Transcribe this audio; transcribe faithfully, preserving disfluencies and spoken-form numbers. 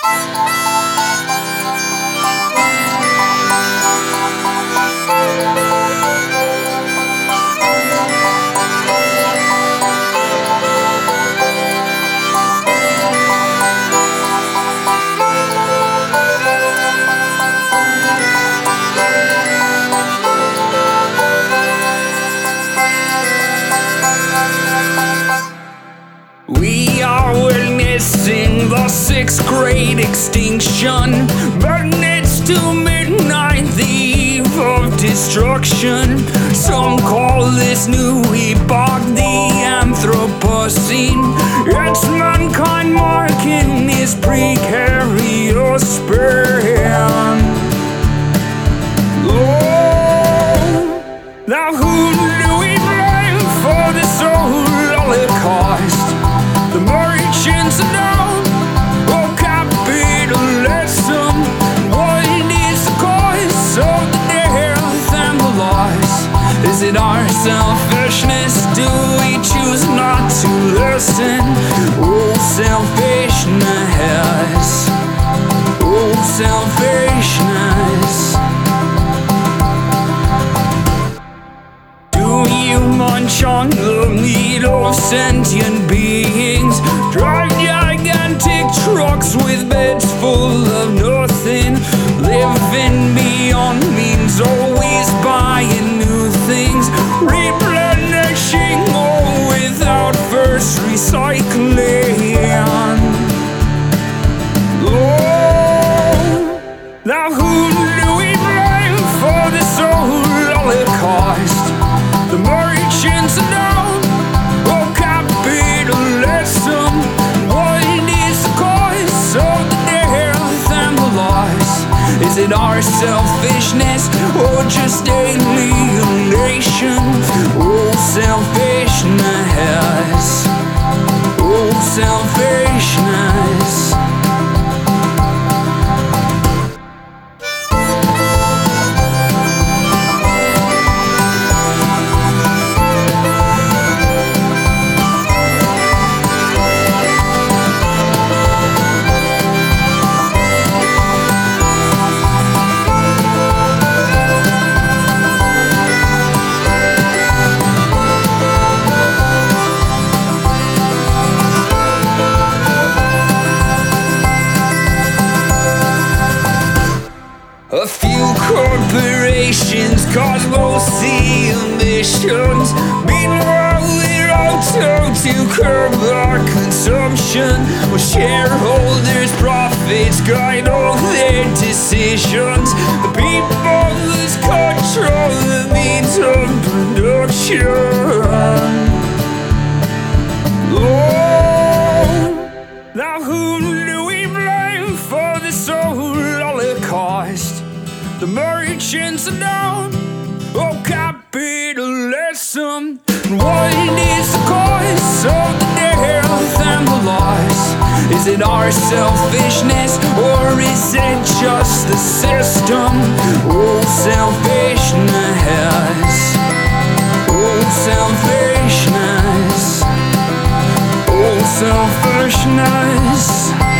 We are witnessing the sixth grade extinction, minutes to midnight, the eve of destruction. Some call this new epoch the Anthropocene. It's mankind marking his precarious span. Oh, now who do we blame for this whole Holocaust? The merchants are down, or capitalism. What is the cause of the death and the loss? Is it our selfishness? Do we choose not to listen? Oh, selfishness. Oh, selfishness. Do you munch on the meat of sentient beings? Drive gigantic trucks with beds full of nothing. Living beyond means, always buying new things. Replenishing all without first recycling. Oh, now who do we blame for this whole Holocaust? The merchants are down, or capitalism. What is the cause of the death and the loss? Is it our selfishness or just alienation? Oh, selfishness. Oh, selfishness. A few corporations cause most the emissions. Meanwhile, we're out to curb our consumption. While shareholders' profits guide all their decisions. The people lose control the means of production. Oh, now who do we blame for this whole Holocaust? The merchants are down, oh, capitalism. What is the cause of the death and the loss? Is it our selfishness or is it just the system? Oh, selfishness. Oh, selfishness. Oh, selfishness.